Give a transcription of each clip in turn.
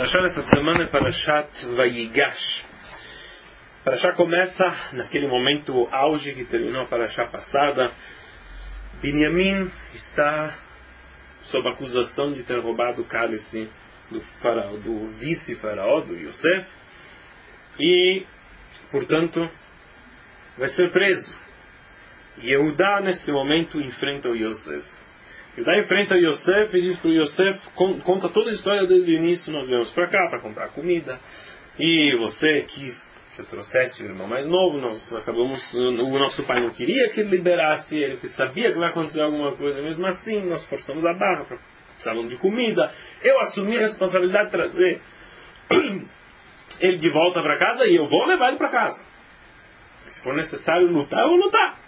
Parashá dessa semana é Parashat Vayigash. Parashá começa naquele momento auge que terminou a Parashá passada. Binyamin está sob acusação de ter roubado o cálice do faraó, do vice-faraó, do Yosef, e, portanto, vai ser preso. E Yehudá, nesse momento, enfrenta o Yosef. Yehudá enfrenta o Yosef e diz para o Yosef, conta toda a história desde o início. Nós viemos para cá para comprar comida, e você quis que eu trouxesse o irmão mais novo. O nosso pai não queria que ele liberasse ele, porque sabia que vai acontecer alguma coisa. Mesmo assim, nós forçamos a barra, precisavam de comida. Eu assumi a responsabilidade de trazer ele de volta para casa, e eu vou levar ele para casa. Se for necessário lutar, eu vou lutar.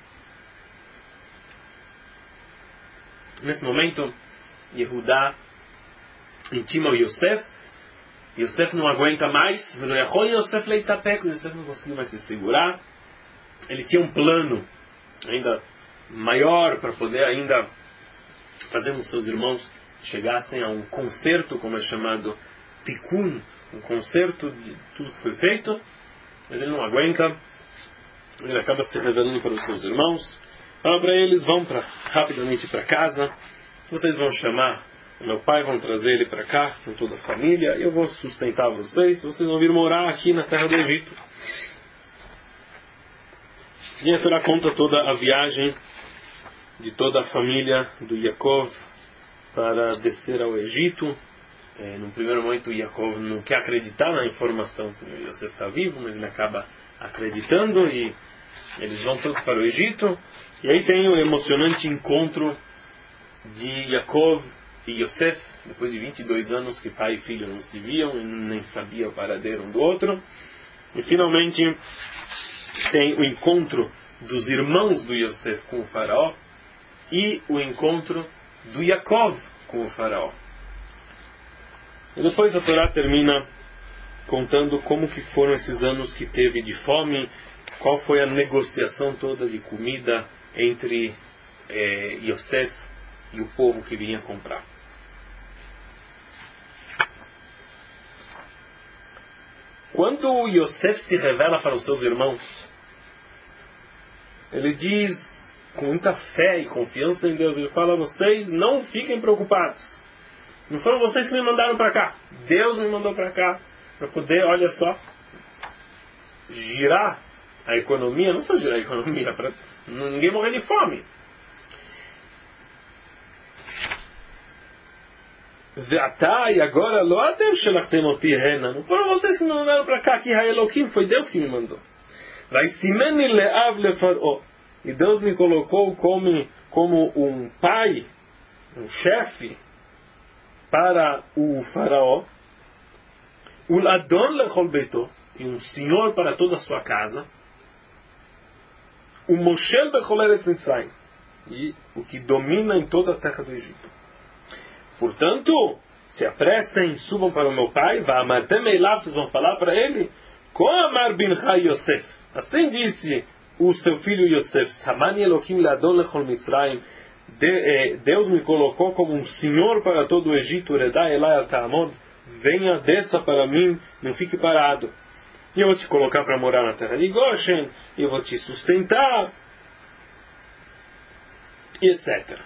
Nesse momento, Yehudá intima o Yosef. Yosef não aguenta mais. Yosef não conseguiu mais se segurar. Ele tinha um plano ainda maior para poder ainda fazer com que seus irmãos chegassem a um concerto, como é chamado Tikkun, um concerto de tudo que foi feito. Mas ele não aguenta. Ele acaba se revelando para os seus irmãos. Fala para eles, vão rapidamente para casa. Vocês vão chamar o meu pai, vão trazer ele para cá com toda a família. Eu vou sustentar vocês. Vocês vão vir morar aqui na terra do Egito. E a Torá conta toda a viagem de toda a família do Yaakov para descer ao Egito. No primeiro momento, o Yaakov não quer acreditar na informação que o Yosef está vivo, mas ele acaba acreditando e eles vão todos para o Egito. E aí tem o emocionante encontro de Yaakov e Yosef, depois de 22 anos que pai e filho não se viam e nem sabiam o paradeiro um do outro. E finalmente tem o encontro dos irmãos do Yosef com o faraó e o encontro do Yaakov com o faraó. E depois a Torá termina contando como que foram esses anos que teve de fome, qual foi a negociação toda de comida entre Yosef e o povo que vinha comprar. Quando Yosef se revela para os seus irmãos, ele diz com muita fé e confiança em Deus, ele fala a vocês, não fiquem preocupados. Não foram vocês que me mandaram para cá. Deus me mandou para cá para poder, olha só, girar a economia, não só girar a economia, para ninguém morrer de fome. E agora, não foram vocês que me mandaram para cá, que Elohim, foi Deus que me mandou. E Deus me colocou como um pai, um chefe para o faraó, e um senhor para toda a sua casa, o Moshel bechol eretz Mitzrayim, e o que domina em toda a terra do Egito. Portanto, se apressem, subam para o meu pai, vocês vão falar para ele, Koamar bincha Yosef, assim disse o seu filho Yosef, Samani Elohim le'adon lechol Mitzrayim, Deus me colocou como um senhor para todo o Egito, Redai elai al ta'amod, venha, desça para mim, não fique parado. E eu vou te colocar para morar na terra de Goshen, e eu vou te sustentar, e etc.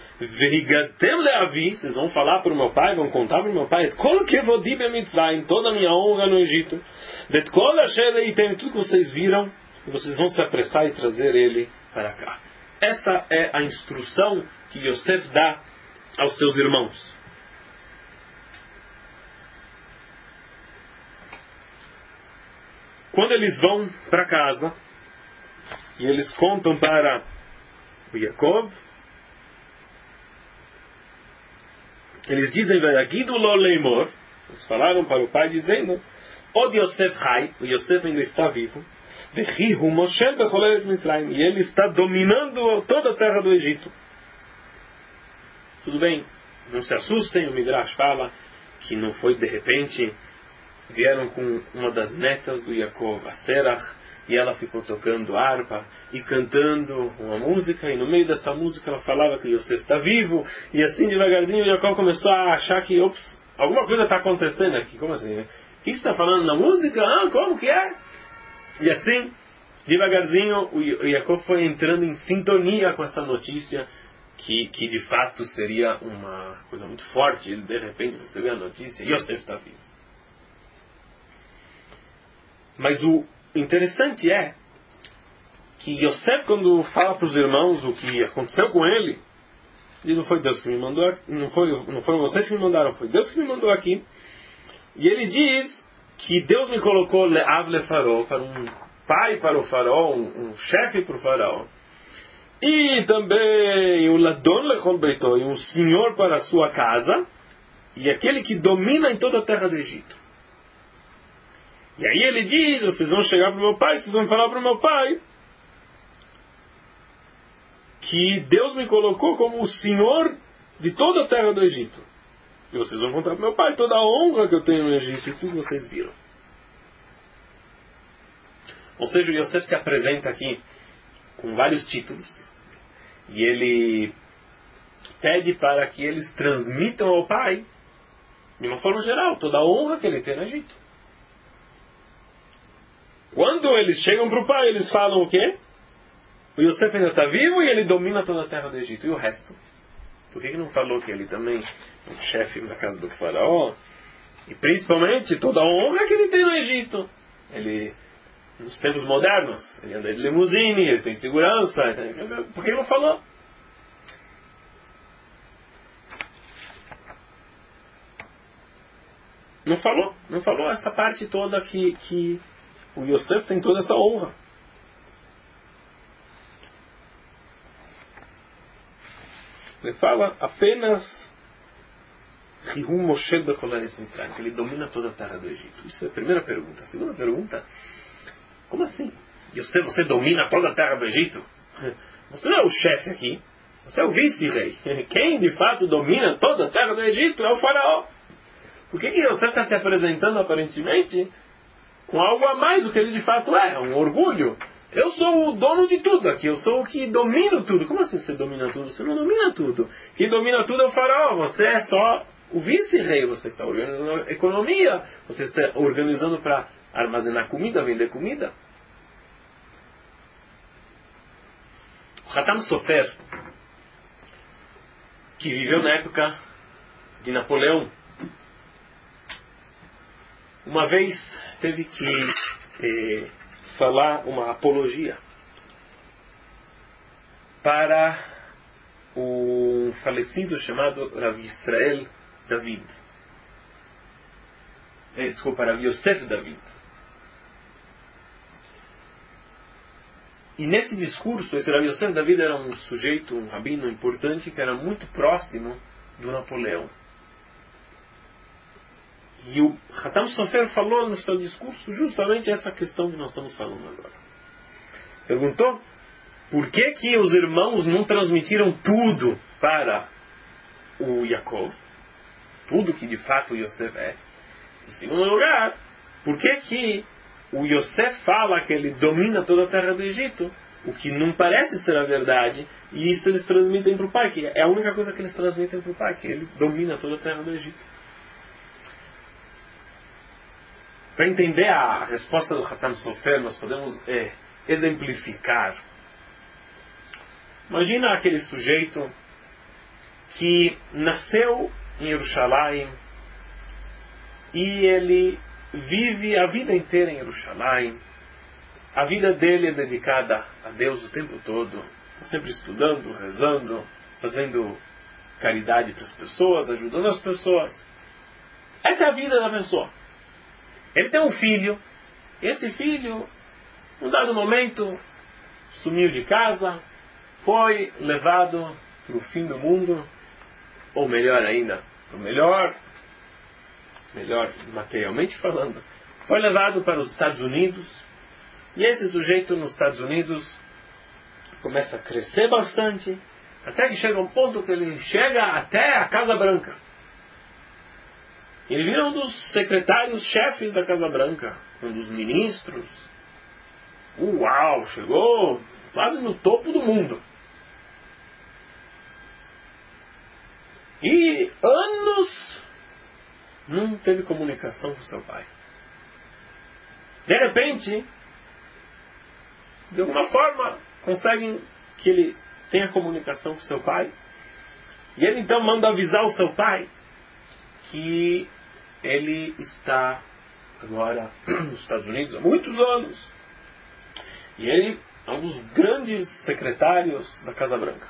Vocês vão falar para o meu pai, vão contar para o meu pai, toda a minha honra no Egito, tudo que vocês viram, e vocês vão se apressar e trazer ele para cá. Essa é a instrução que Yosef dá aos seus irmãos. Quando eles vão para casa e eles contam para o Yaakov, eles dizem, eles falaram para o pai dizendo, Od Yosef Chai, o Yosef ainda está vivo, e ele está dominando toda a terra do Egito. Tudo bem, não se assustem, o Midrash fala que não foi de repente. Vieram com uma das netas do Yaakov, a Serach, e ela ficou tocando harpa e cantando uma música, e no meio dessa música ela falava que Yosef está vivo, e assim devagarzinho Yaakov começou a achar que, alguma coisa está acontecendo aqui. Como assim? O que está falando na música? Como que é? E assim, devagarzinho, o Yaakov foi entrando em sintonia com essa notícia, que de fato seria uma coisa muito forte. Ele de repente recebeu a notícia, Yosef está vivo. Mas o interessante é que Yosef, quando fala para os irmãos o que aconteceu com ele, diz: não foi Deus que me mandou, não foram vocês que me mandaram, foi Deus que me mandou aqui. E ele diz que Deus me colocou Le'av leFaraó, para um pai para o faraó, um chefe para o faraó. E também o Ladon lechol beitó, e um senhor para a sua casa, e aquele que domina em toda a terra do Egito. E aí ele diz: vocês vão chegar para o meu pai, vocês vão falar para o meu pai que Deus me colocou como o senhor de toda a terra do Egito. E vocês vão contar para o meu pai toda a honra que eu tenho no Egito, e tudo vocês viram. Ou seja, o Yosef se apresenta aqui com vários títulos, e ele pede para que eles transmitam ao pai, de uma forma geral, toda a honra que ele tem no Egito. Quando eles chegam para o pai, eles falam o quê? O Yosef ainda está vivo e ele domina toda a terra do Egito. E o resto? Por que não falou que ele também é um chefe na casa do faraó? E principalmente toda a honra que ele tem no Egito. Ele, nos tempos modernos, ele anda de limusine, ele tem segurança. Por que não falou? Não falou essa parte toda que o Yosef tem toda essa honra. Ele fala apenas que ele domina toda a terra do Egito. Isso é a primeira pergunta. A segunda pergunta: como assim? Yosef, você domina toda a terra do Egito? Você não é o chefe aqui. Você é o vice-rei. Quem de fato domina toda a terra do Egito é o faraó. Por que Yosef está se apresentando aparentemente com algo a mais do que ele de fato é? Um orgulho. Eu sou o dono de tudo aqui, eu sou o que domina tudo. Como assim você domina tudo? Você não domina tudo. Quem domina tudo é o faraó. Você é só o vice-rei. Você está organizando a economia. Você está organizando para armazenar comida, vender comida. O Hatam Sofer, que viveu na época de Napoleão, uma vez teve que falar uma apologia para um falecido chamado Rav Israel David. Rav Yosef David. E nesse discurso, esse Rav Yosef David era um sujeito, um rabino importante, que era muito próximo do Napoleão. E o Hatam Sofer falou no seu discurso justamente essa questão que nós estamos falando agora. Perguntou por que os irmãos não transmitiram tudo para o Yaakov, tudo que de fato o Yosef é. Em segundo lugar, por que o Yosef fala que ele domina toda a terra do Egito, o que não parece ser a verdade, e isso eles transmitem para o pai, que é a única coisa que eles transmitem para o pai, que ele domina toda a terra do Egito. Para entender a resposta do Hatam Sofer, nós podemos exemplificar. Imagina aquele sujeito que nasceu em Jerusalém e ele vive a vida inteira em Jerusalém. A vida dele é dedicada a Deus o tempo todo. Está sempre estudando, rezando, fazendo caridade para as pessoas, ajudando as pessoas. Essa é a vida da pessoa. Ele tem um filho. Esse filho, num dado momento, sumiu de casa, foi levado para o fim do mundo, ou melhor ainda, melhor materialmente falando, foi levado para os Estados Unidos. E esse sujeito nos Estados Unidos começa a crescer bastante, até que chega um ponto que ele chega até a Casa Branca. Ele vira um dos secretários-chefes da Casa Branca, um dos ministros. Uau, chegou quase no topo do mundo. E anos não teve comunicação com seu pai. De repente, de alguma forma, conseguem que ele tenha comunicação com seu pai. E ele então manda avisar o seu pai que ele está agora nos Estados Unidos há muitos anos. E ele é um dos grandes secretários da Casa Branca.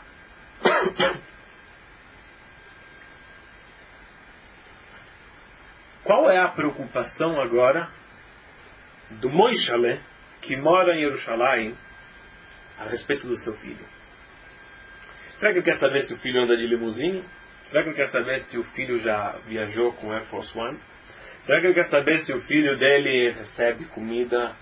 Qual é a preocupação agora do Moishale, que mora em Jerusalém, a respeito do seu filho? Será que ele quer saber se o filho anda de limusine? Será que ele quer saber se o filho já viajou com Air Force One? Será que ele quer saber se o filho dele recebe comida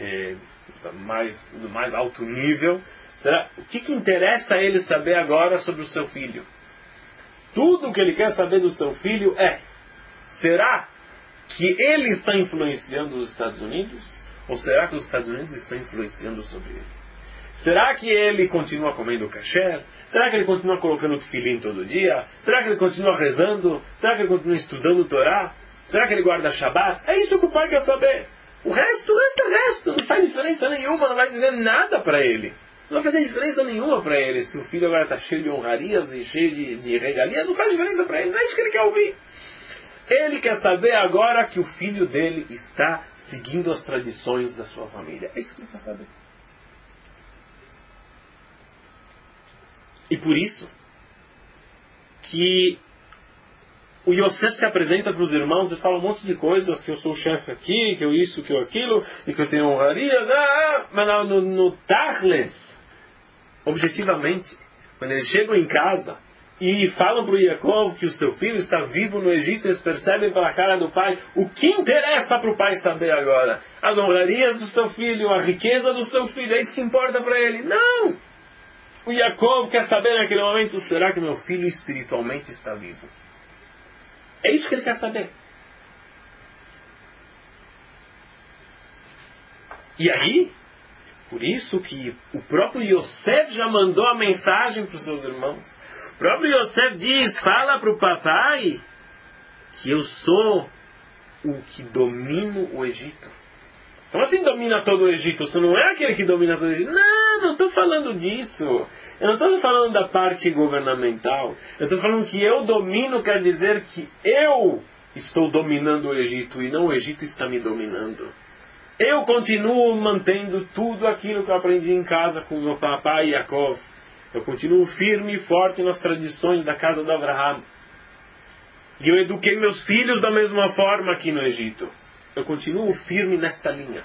do mais alto nível? O que interessa a ele saber agora sobre o seu filho? Tudo o que ele quer saber do seu filho é: será que ele está influenciando os Estados Unidos? Ou será que os Estados Unidos estão influenciando sobre ele? Será que ele continua comendo kasher? Será que ele continua colocando tefilim todo dia? Será que ele continua rezando? Será que ele continua estudando Torá? Será que ele guarda Shabbat? É isso que o pai quer saber. O resto é resto. Não faz diferença nenhuma, não vai dizer nada para ele. Não vai fazer diferença nenhuma para ele. Se o filho agora está cheio de honrarias e cheio de regalias, não faz diferença para ele. Não é isso que ele quer ouvir. Ele quer saber agora que o filho dele está seguindo as tradições da sua família. É isso que ele quer saber. E por isso que o Yosef se apresenta para os irmãos e fala um monte de coisas, que eu sou o chefe aqui, que eu isso, que eu aquilo, e que eu tenho honrarias, mas no Tachles, objetivamente, quando eles chegam em casa e falam para o Yaakov que o seu filho está vivo no Egito, eles percebem pela cara do pai o que interessa para o pai saber agora. As honrarias do seu filho, a riqueza do seu filho, é isso que importa para ele. Não! O Yaakov quer saber naquele momento: será que meu filho espiritualmente está vivo? É isso que ele quer saber. E aí, por isso que o próprio Yosef já mandou a mensagem para os seus irmãos. O próprio Yosef diz: fala para o papai que eu sou o que domino o Egito. Como assim domina todo o Egito? Você não é aquele que domina todo o Egito? Não estou falando disso. Eu não estou falando da parte governamental. Eu estou falando que eu domino quer dizer que eu estou dominando o Egito e não o Egito está me dominando. Eu continuo mantendo tudo aquilo que eu aprendi em casa com meu papai Yaakov. Eu continuo firme e forte nas tradições da casa de Abraham. E eu eduquei meus filhos da mesma forma aqui no Egito. Eu continuo firme nesta linha.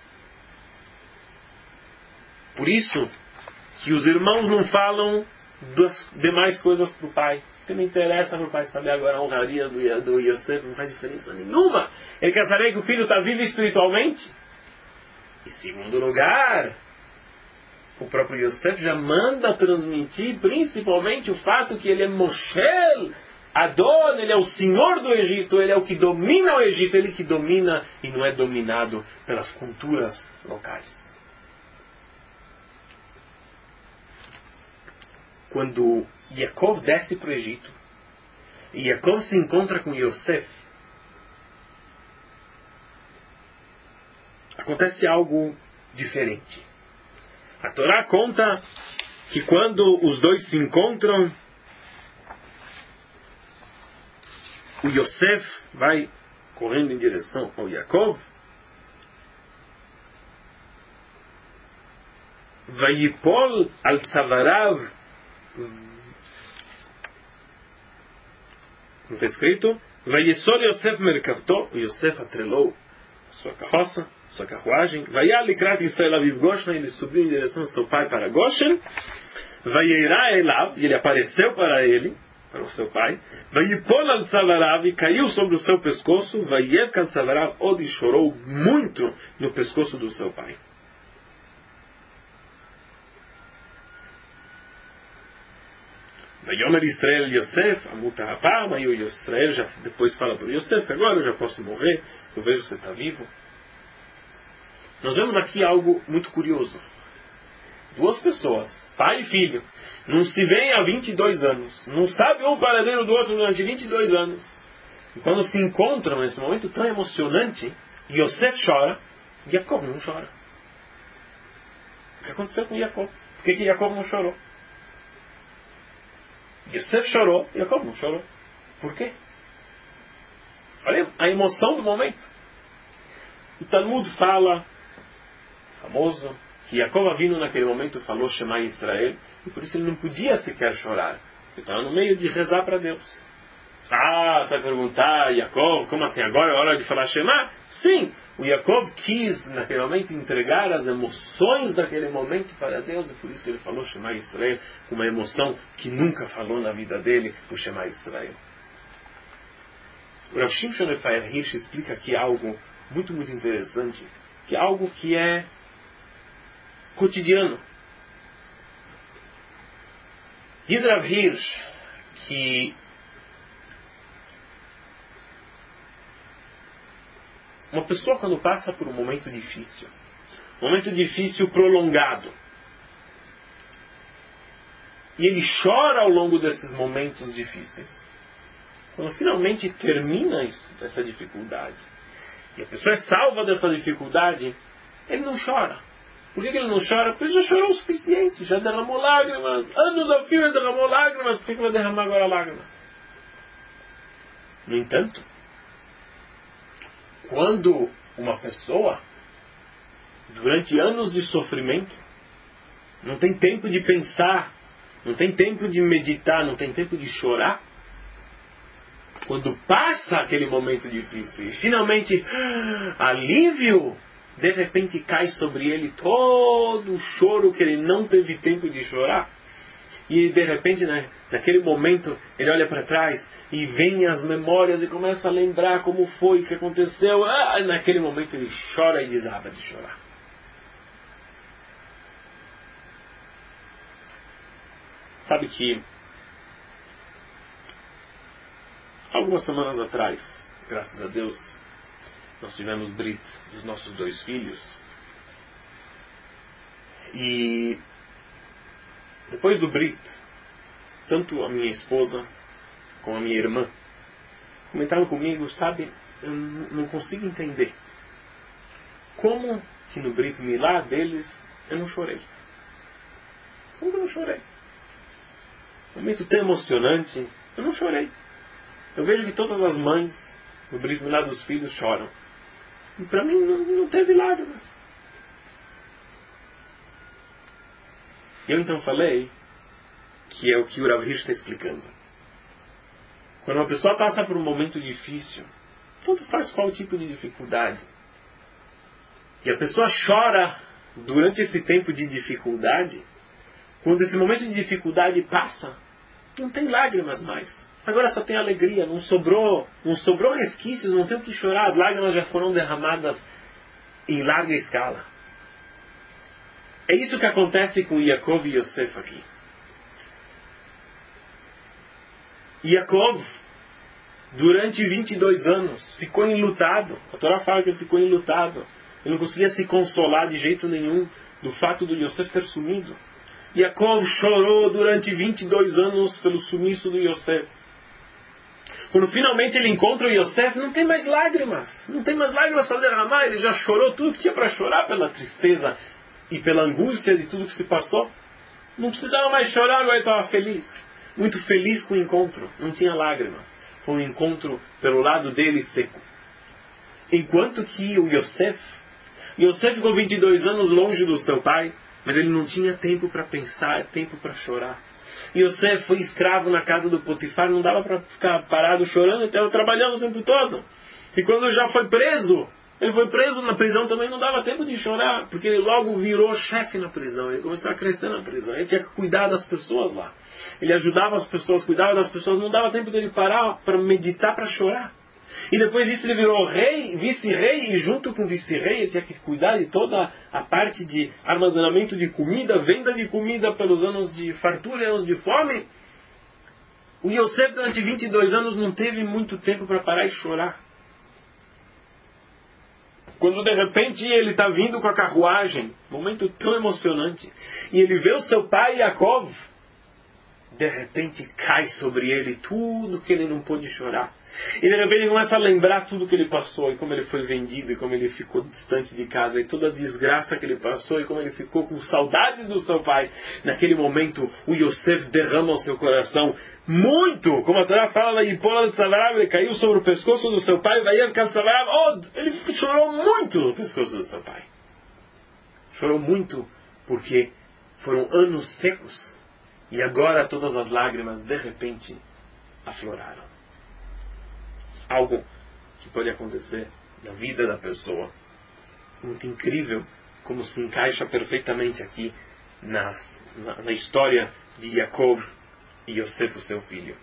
Por isso que os irmãos não falam das demais coisas para o pai. Porque não interessa para o pai saber agora a honraria do Yosef, não faz diferença nenhuma. Ele quer saber que o filho está vivo espiritualmente. E segundo lugar, o próprio Yosef já manda transmitir principalmente o fato que ele é Moshel Adon, ele é o senhor do Egito, ele é o que domina o Egito, ele que domina e não é dominado pelas culturas locais. Quando Yaakov desce para o Egito e Yaakov se encontra com Yosef, acontece algo diferente. A Torá conta que quando os dois se encontram, o Yosef vai correndo em direção ao Yaakov. Vayipol al tzavarav. Não está escrito? Vayesor Yosef merkavto. O Yosef atrelou a sua carroça, sua carruagem. Vayal likrat Israel aviv Goshen. Ele subiu em direção ao seu pai para Goshen. Vayeira elav. E ele apareceu para ele, para o seu pai. Vayipol al tzavarav. E caiu sobre o seu pescoço. Vayev al tzavarav. Od, e chorou muito no pescoço do seu pai. Vayomer Israel Yosef, amuta rapama, e o Israel já depois fala para o Yosef: agora eu já posso morrer, eu vejo que você está vivo. Nós vemos aqui algo muito curioso. Duas pessoas, pai e filho, não se veem há 22 anos, não sabem um paradeiro do outro durante 22 anos. E quando se encontram nesse momento tão emocionante, Yosef chora, Jacob não chora. O que aconteceu com Jacob? Por que Jacob não chorou? Yosef chorou, Jacob não chorou. Por quê? Olha a emoção do momento. O Talmud fala, famoso, que Jacob Avinu naquele momento falou Shema Israel, e por isso ele não podia sequer chorar. Ele estava no meio de rezar para Deus. Você vai perguntar, Jacob, como assim? Agora é hora de falar Shema? Sim, o Jacob quis naquele momento entregar as emoções daquele momento para Deus, e por isso ele falou Shema Israel, com uma emoção que nunca falou na vida dele, o Shema Israel. O Rav Shimshon Raphael Hirsch explica aqui algo muito, muito interessante, que é algo que é cotidiano. Diz Rav Hirsch que uma pessoa quando passa por um momento difícil prolongado, e ele chora ao longo desses momentos difíceis, quando finalmente termina essa dificuldade, e a pessoa é salva dessa dificuldade, ele não chora. Por que ele não chora? Porque ele já chorou o suficiente, já derramou lágrimas, anos a fio ele derramou lágrimas, por que vai derramar agora lágrimas? No entanto, quando uma pessoa, durante anos de sofrimento, não tem tempo de pensar, não tem tempo de meditar, não tem tempo de chorar, quando passa aquele momento difícil e finalmente alívio, de repente cai sobre ele todo o choro que ele não teve tempo de chorar. E de repente, naquele momento, ele olha para trás e vem as memórias e começa a lembrar como foi, o que aconteceu. Naquele momento ele chora e desaba de chorar. Sabe que algumas semanas atrás, graças a Deus, nós tivemos Brit dos nossos 2 filhos. E depois do Brit, tanto a minha esposa como a minha irmã comentaram comigo, sabe, eu não consigo entender como que no Brit Milá deles eu não chorei. Como que eu não chorei? Um momento tão emocionante, eu não chorei. Eu vejo que todas as mães no Brit Milá dos filhos choram. E para mim não teve lágrimas. Eu então falei que é o que o Rav Hirsch está explicando. Quando uma pessoa passa por um momento difícil, tanto faz qual tipo de dificuldade, e a pessoa chora durante esse tempo de dificuldade, quando esse momento de dificuldade passa, não tem lágrimas mais. Agora só tem alegria, não sobrou resquícios, não tem o que chorar, as lágrimas já foram derramadas em larga escala. É isso que acontece com Yaakov e Yosef aqui. Yaakov, durante 22 anos, ficou enlutado. A Torá fala que ele ficou enlutado. Ele não conseguia se consolar de jeito nenhum do fato do Yosef ter sumido. Yaakov chorou durante 22 anos pelo sumiço do Yosef. Quando finalmente ele encontra o Yosef, não tem mais lágrimas. Não tem mais lágrimas para derramar. Ele já chorou tudo que tinha para chorar pela tristeza e pela angústia de tudo que se passou. Não precisava mais chorar, agora ele estava feliz. Muito feliz com o encontro. Não tinha lágrimas. Foi um encontro pelo lado dele seco. Enquanto que o Yosef ficou 22 anos longe do seu pai, mas ele não tinha tempo para pensar, tempo para chorar. Yosef foi escravo na casa do Potifar, não dava para ficar parado chorando, estava trabalhando o tempo todo. E quando já foi preso, ele foi preso na prisão também, não dava tempo de chorar, porque ele logo virou chefe na prisão, ele começou a crescer na prisão, ele tinha que cuidar das pessoas lá. Ele ajudava as pessoas, cuidava das pessoas, não dava tempo dele parar para meditar, para chorar. E depois disso ele virou rei, vice-rei, e junto com o vice-rei ele tinha que cuidar de toda a parte de armazenamento de comida, venda de comida pelos anos de fartura e anos de fome. O Yosef durante 22 anos não teve muito tempo para parar e chorar. Quando de repente ele está vindo com a carruagem, momento tão emocionante, e ele vê o seu pai Yaakov, de repente cai sobre ele tudo que ele não pôde chorar. E de repente ele começa a lembrar tudo que ele passou, e como ele foi vendido, e como ele ficou distante de casa, e toda a desgraça que ele passou, e como ele ficou com saudades do seu pai. Naquele momento, o Yosef derrama o seu coração muito, como a Torá fala, ele caiu sobre o pescoço do seu pai, ele chorou muito no pescoço do seu pai. Chorou muito, porque foram anos secos, e agora todas as lágrimas, de repente, afloraram. Algo que pode acontecer na vida da pessoa. Muito incrível, como se encaixa perfeitamente aqui na história de Yaakov e Yosef, o seu filho.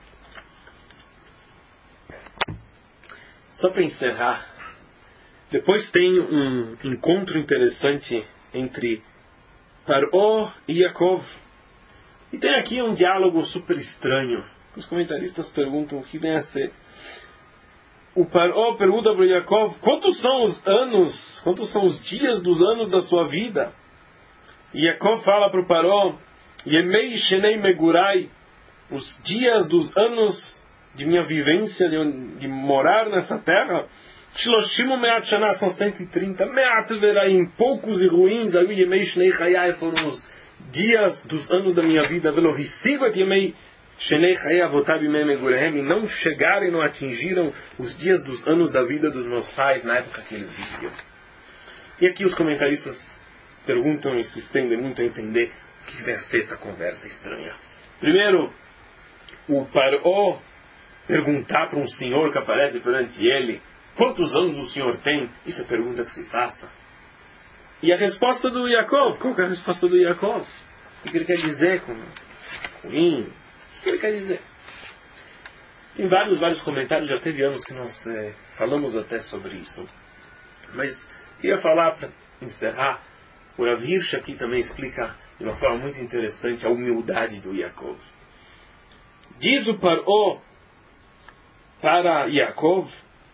Só para encerrar, depois tem um encontro interessante entre Paró e Yaakov. E tem aqui um diálogo super estranho. Os comentaristas perguntam o que vem a ser. O Paró pergunta para Yaakov: quantos são os dias dos anos da sua vida? E Yaakov fala para o Paró: Yemei Shenei Megurai, os dias dos anos de minha vivência, de morar nessa terra, Shloshim Me'at Shana, são 130, Me'at Veraim, poucos e ruins, aí Yemei Shnei Chayai, foram os dias dos anos da minha vida, Velo Hisigot Yemei Shenei Chayai Avotai Bimei Megurehem, e não chegaram e não atingiram os dias dos anos da vida dos meus pais na época que eles viviam. E aqui os comentaristas perguntam e se estendem muito a entender o que deve ser essa conversa estranha. Primeiro, o Paró perguntar para um senhor que aparece perante ele: quantos anos o senhor tem? Isso é pergunta que se faça. E a resposta do Yaakov, qual que é a resposta do Yaakov? O que ele quer dizer com ruim? O que ele quer dizer? Tem vários comentários, já teve anos que nós falamos até sobre isso. Mas queria falar, para encerrar, o Rav Hirsch aqui também explica de uma forma muito interessante a humildade do Yaakov. Diz o Paró para Yaakov: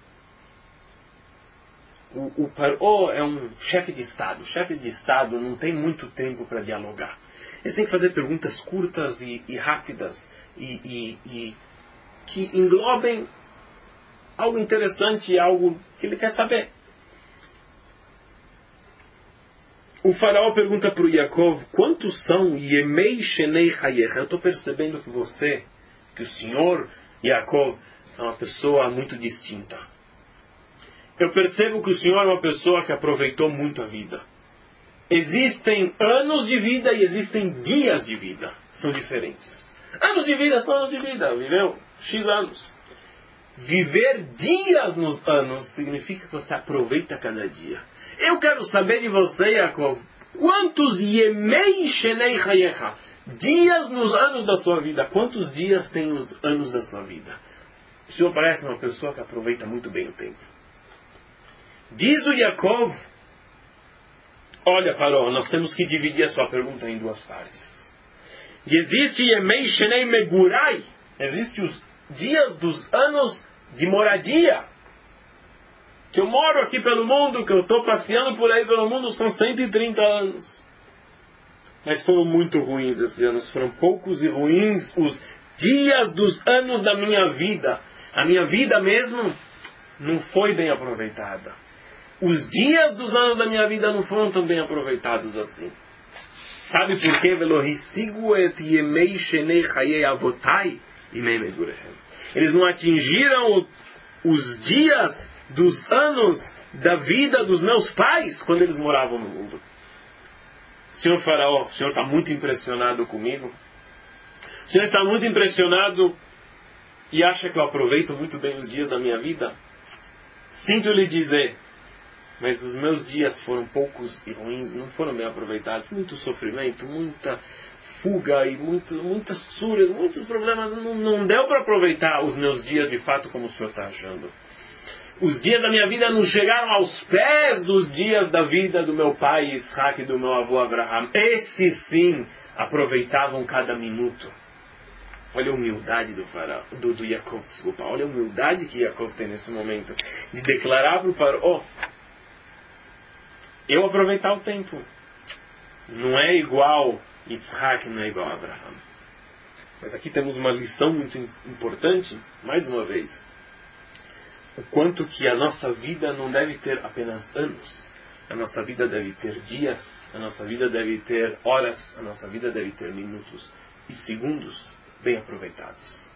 o Paró é um chefe de Estado. O chefe de Estado não tem muito tempo para dialogar. Eles têm que fazer perguntas curtas e rápidas e que englobem algo interessante, algo que ele quer saber. O faraó pergunta para o Yaakov: quantos são Yemei Shenei Chayecha? Eu estou percebendo que o senhor Yaakov é uma pessoa muito distinta. Eu percebo que o senhor é uma pessoa que aproveitou muito a vida. Existem anos de vida e existem dias de vida. São diferentes. Anos de vida são anos de vida. Viveu X anos. Viver dias nos anos significa que você aproveita cada dia. Eu quero saber de você, Yaakov, quantos Yemei Shenei Chayecha, dias nos anos da sua vida. Quantos dias tem os anos da sua vida? O senhor parece uma pessoa que aproveita muito bem o tempo. Diz o Yaakov: olha, Paró, nós temos que dividir a sua pergunta em duas partes. E existe Yemei Shenei Megurai, existe os dias dos anos de moradia, que eu moro aqui pelo mundo, que eu estou passeando por aí pelo mundo, são 130 anos. Mas foram muito ruins esses anos, foram poucos e ruins os dias dos anos da minha vida. A minha vida mesmo não foi bem aproveitada. Os dias dos anos da minha vida não foram tão bem aproveitados assim. Sabe por quê? Eles não atingiram os dias dos anos da vida dos meus pais quando eles moravam no mundo. Senhor Faraó, o senhor está muito impressionado comigo? O senhor está muito impressionado e acha que eu aproveito muito bem os dias da minha vida? Sinto lhe dizer, mas os meus dias foram poucos e ruins, não foram bem aproveitados. Muito sofrimento, muita fuga e muitas suras, muitos problemas. Não deu para aproveitar os meus dias de fato como o senhor está achando. Os dias da minha vida não chegaram aos pés dos dias da vida do meu pai Isaac e do meu avô Abraham. Esses sim aproveitavam cada minuto. Olha a humildade do Yaakov, desculpa. Olha a humildade que Yaakov tem nesse momento. De declarar para o Paró: eu aproveitar o tempo. Não é igual Isaac, não é igual Abraham. Mas aqui temos uma lição muito importante, mais uma vez. O quanto que a nossa vida não deve ter apenas anos. A nossa vida deve ter dias, a nossa vida deve ter horas, a nossa vida deve ter minutos e segundos bem aproveitados.